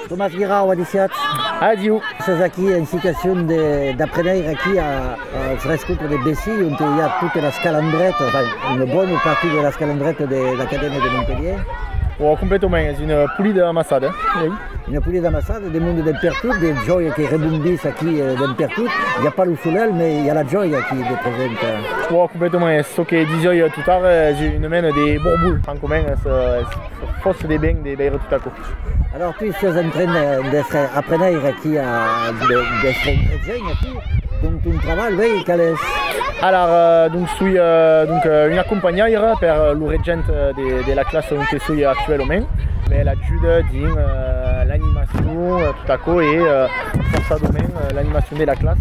Thomas Guirao, adiciat. Adieu. C'est aquí en situation d'apprendre aquí à Frescotre de Bessy, où il y a toute la scalandrette, enfin une bonne partie de la scalandrette de l'Académie de Montpellier. Oh, complètement, c'est une poulie d'amassade. Oui. Une poulie d'amassade, des mondes d'impertout, des joies qui rebondissent aquí d'impertout. Il n'y a pas le soleil, mais il y a la joie qui est présente. Oh, complètement, ce que je disais tout à l'heure, j'ai une main des bourboules en commun, force des bains, des bains tout à coup. Alors tu es en train d'être appreneur aquí d'être ingrédient aquí, donc ton travail, oui, quel est? Alors, donc, je suis une accompagnante pour le régent de la classe où je suis actuellement. Mais l'aide dit l'animation tout à coup et pour ça domaine l'animation de la classe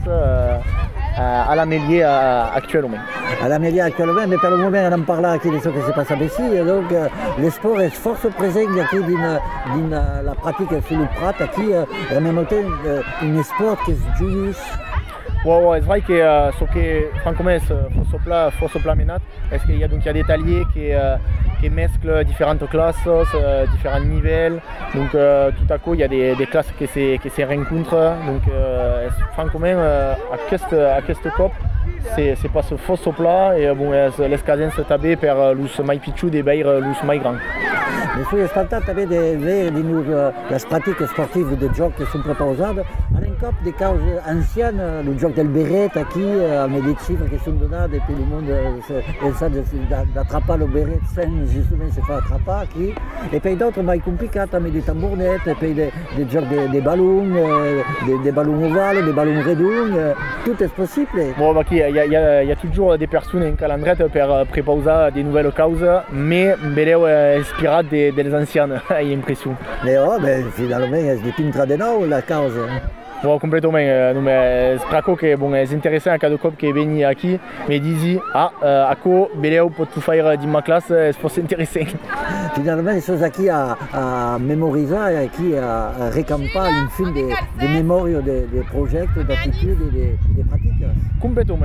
à la Mélier actuellement. À la Mélier actuellement, mais pour le moment on en parle ici de ce qui se passe à Bessy. Donc le sport est fort présent ici dans la pratique sur le prat qui en même temps un sport qui est joyeux. Ouais, c'est vrai que ce que franchement faut se placer est-ce qu'il y a des taliers qui mesclent différentes classes, différents niveaux. Donc tout à coup il y a des classes qui se rencontrent. Donc franchement à cette COP c'est pas ce faux plat et bon les cadens se tabent per lus mai pichu des bair lus mai grand. Mais sul asfaltat també de ver les pratiques sportives de joc que sont proposées. À l'encop des causes anciennes, le joc del béret aquí, avec des chiffres qui sont donnés et puis le monde essaie d'attraper le béret sans justement se faire attraper aquí. Et puis d'autres mai compliqués, avec des tambournettes, et puis des jocs des ballons ovales, des ballons redonds, tout est possible. Bon, bah, il y a toujours des personnes en calendrier pour préposer des nouvelles causes, mais inspirées des anciennes, j'ai l'impression. Mais finalement, c'est des pintres de nous, la cause. Bon, complètement. Mais c'est que bon, c'est intéressant à cada cop qui est venu ici, mais disent à quoi Béléo peut tout faire dans ma classe, c'est intéressant. Finalement, les choses ici à mémoriser, qui à récamper une film des mémoires, des projets, d'attitudes et des pratiques. Complètement.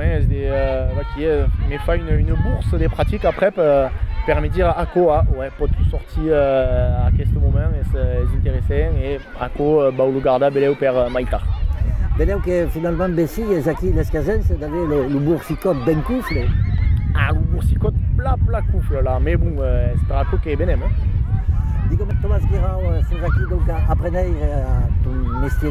Qui me fait une bourse des pratiques après pour me dire à quoi peut tout sortir à ce moment, c'est intéressant et à quoi le garder Béléo pour Maïtar. Béléo que finalement Bessy et Zaki Lescazen, c'est d'avoir le boursicote ben coufle. Ah, le boursicote plat coufle là, mais bon, c'est pas qu'il est bien. Dis-moi Thomas Guirao, c'est Zaki donc apprenez ton métier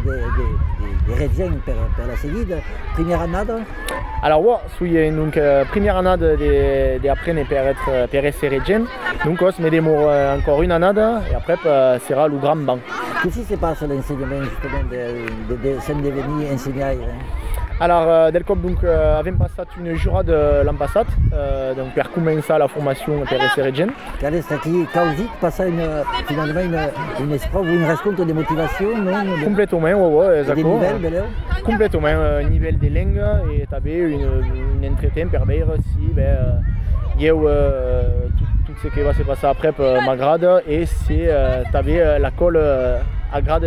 de régent pour la seguide, première année. Alors moi, je suis donc première année d'apprendre pour être régent, donc je me démore encore une année et après sera le grand banc. Qu'est-ce qui se passe l'enseignement justement de devenir enseignant? Alors, Delcop avait passé une jurade l'ambassade, donc pour commencer la formation pour être régent. Quelle est ce qui cause finalement une espoir ou une rencontre de motivation, non? Complètement, ouais, exactement. Des niveaux, complètement, niveau de langue et tu avais une entretien pour voir si il y a tout ce qui va se passer après pour ma grade et si tu avais la colle à grade.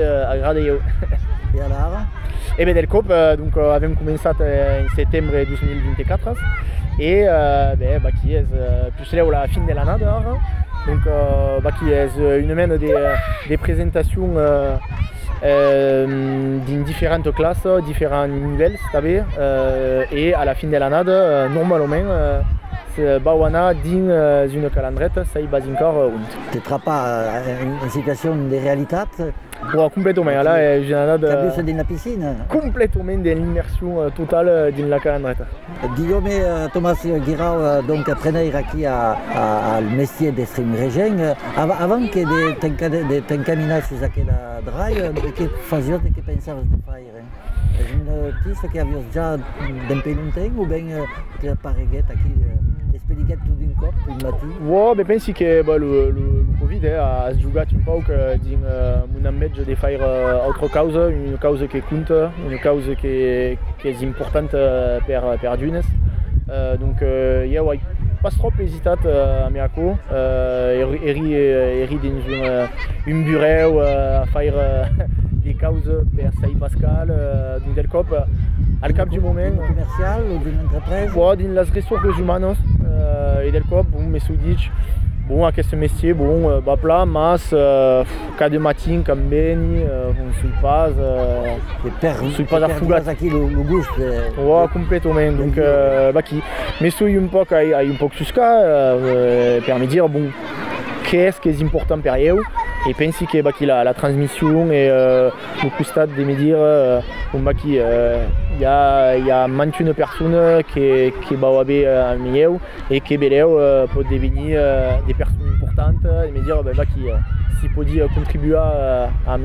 Et alors? Et bien Delcop avons commencé en septembre 2024 et qui est plus là à la fin de l'année. Donc qui est une main des présentations dans différentes classes, différents niveaux, et à la fin de l'année, normalement, Bawana dans une calendrette, ça y va encore. Tu ne pas une situation de réalité? Ouais, complètement. Là, j'ai un de... Tu as vu dans la piscine? Complètement de l'immersion totale dans la calendrette. Guillaume Thomas Guirao, donc apprenez ici à le métier de stream régent. Avant que t'encaminer sur cette draille, que faisais que pensais de faire? C'est une piste que aviez déjà depuis longtemps ou bien tu as parlé ici? Expliquer tout d'une cop, une matinée. Ouais, mais pense que le Covid a joué un peu dans mon embêtement de faire autre cause, une cause qui compte, une cause qui est importante pour Dunes. Donc, il y a pas trop hésité à Miako, dans une bureau à faire des causes pour Saïd Pascal, dans le COP. Al cap du moment. Commercial ou d'une entreprise? Ouais, dans les ressources humaines et del COP, me suis dit Bon, aquest métier, bon, bapla, mas, cada matin, com beni, on sui pas, a fugat. Aqui o gosto. Ouais, complètement. Donc, qui me suis un poc susca, per me dire, bon, qu'est-ce qui est important per eu, et pensi que la transmission et le costat de me dire, il y a une personne qui va avoir un milieu et qui peut devenir des personnes importantes et me dire si peut contribuer à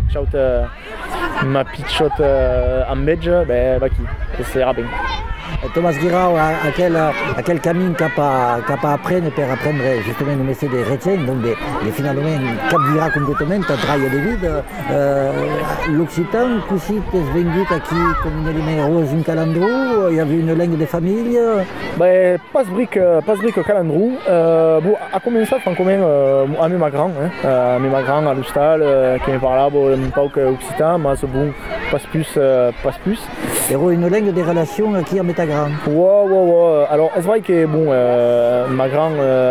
ma pitchout en belge, ça ira bien. Thomas Guirao, à quel camin cap a apprendre per apprendre justement le métier des Retiens, donc finalement cap dira complètement ta travail de vie. L'occitan, così t'es vendu aquí comme une numéro un calandro, il y avait une langue de famille. Pas brique calandro. Bon, a commencé franchement à mes magrans, à l'hostal, qui me parlaient un peu occitan, mais bon, pas plus. Il y a une langue de relations qui a mes grand. Ouais. Alors, c'est vrai que bon, ma grand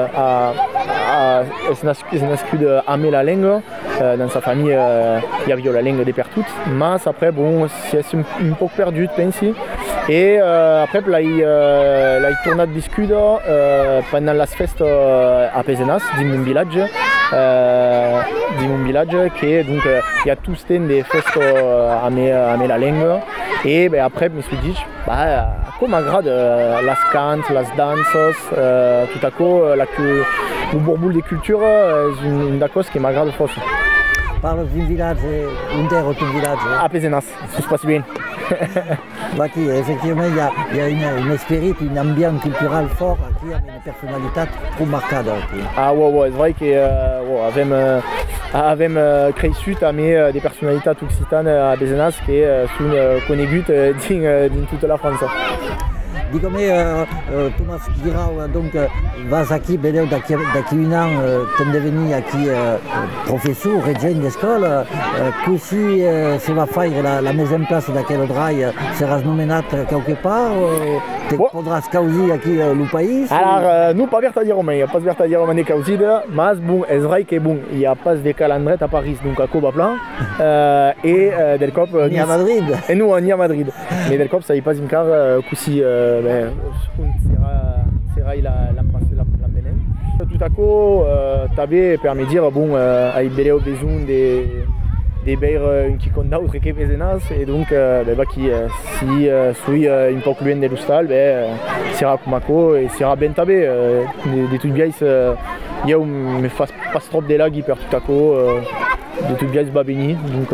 est nascu d'aimer la langue. Dans sa famille, il y avait la langue des pertuts. Mais après, bon, c'est un peu perdu, pensi. Et après, il tourna de discuter pendant la fête à Pézenas, dans mon village. Qui est donc, il y a tous des fêtes à la langue. Et après, je me suis dit, comme agrade las cants, las danses, tout à coup, le bourboule des cultures, c'est une chose qui m'agrade fort. Parle d'un village, ton village. À Pézenas, ça se passe bien. Effectivement, il y a une esprit, une ambiance culturelle forte qui a une personnalité trop marquée. Ah ouais, c'est vrai qu'avem crescut des personnalités occitanes à Pézenas qui sont connues dans toute la France. Digue'm, Thomas Guirao, donc vas aquí, vedeu d'aquí un an t'hem de venir aquí professor, regent d'escola, così se va fer la mise en place d'aquest drall, seràs nomenat quelque part, te podràs causir aquí al país? Alors, nous pas vert à dire romain, pas vert à dire romain de causida, mais bon, c'est vrai que bon, il y a pas de calendret à Paris, donc à Cobaplan, et del cop ni à Madrid. Et nous ni à Madrid, mais del cop ça y pas encore così sera l'embenen. Tout à coup, t'avais permis de dire bon, il y a besoin des beires qui comptent d'autres que Pézenas et donc qui si suis un peu plus loin de l'hostal, sera comme et sera bien tabé. Des trucs bien, il y a me fasse pas trop de lags hyper tout à coup, des trucs bien babini, donc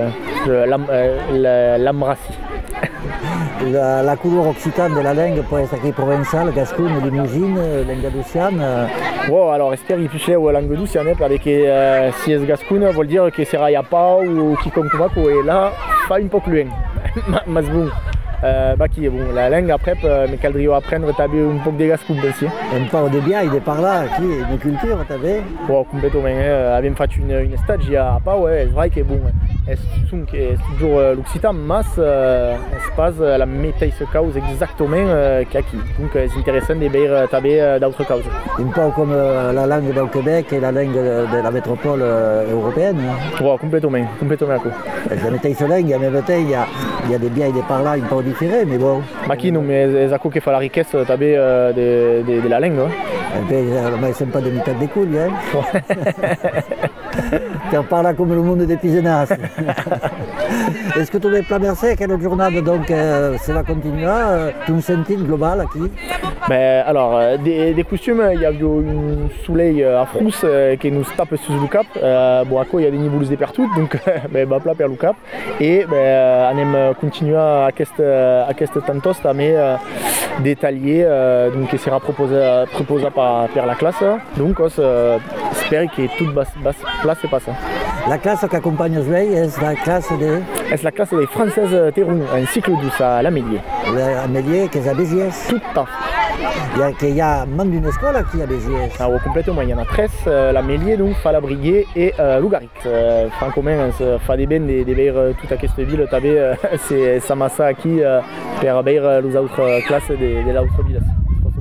l'embrassi. La couleur occitane de la langue peut être aquí provençale, gascune, limousine, languedociane. Bon, alors j'espère qu'il puisse la languedociane, parce que si c'est gascune, ça veut dire que sera y a pas ou qui compte et là, pas un peu plus loin. Mais bon, qui est bon, la langue après, mais caldrio apprendre taber un peu de gascune aussi. Un peu de bien, il est par là, qui est une culture, taber. Bon, complètement. Avons fait une stage il y a pas, ouais, c'est vrai que bon. C'est toujours l'occitan, mais c'est pas la méthode de cause exactement qu'aquí. Donc c'est intéressant de voir taber d'autres causes. Un peu comme la langue du Québec et la langue de la métropole européenne. Ouais, complètement. La méthode de langue, il y a des biens et des parlants un peu différents, mais bon. Qui non, mais c'est ça qui fait la richesse taber de la langue. Mais c'est pas de méthode de couilles, hein. Tu en parles comme le monde des Pézenas. Est-ce que tu veux planer quelle journée donc ça va continuer ton sentier global ici? Alors, des costumes, il y a un soleil à frousse qui nous tape sur le cap. Bon, à quoi il y a des niveaux de pertout, donc plat per le cap. Et on aime continuer à cette tantos mais détaillé, donc qui sera proposé par la classe. Donc, j'espère que toute basse place est passée. La classe qui accompagne Joël est la classe de... C'est la classe des Françaises Théroux, un cycle douce à l'Amélier. L'Amélier, qui est à Béziers. Tout à fait. Il y a même d'une école qui est à Béziers. Ah ouais, complètement. Il y en a 13, l'Amélier, donc, Falabriguier et Lougaric. En commun, fa des bennes des beires toute à cette ville, c'est Samassa qui per beire les autres classes de l'autre ville.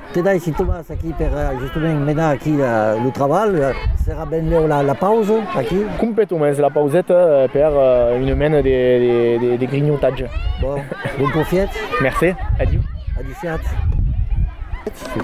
te dai si Thomas qui per justement mener qui le travail sera ben la pause qui Complètement, la pausette per une mène des grignotages. Bon profite. Merci, adieu. Adieu.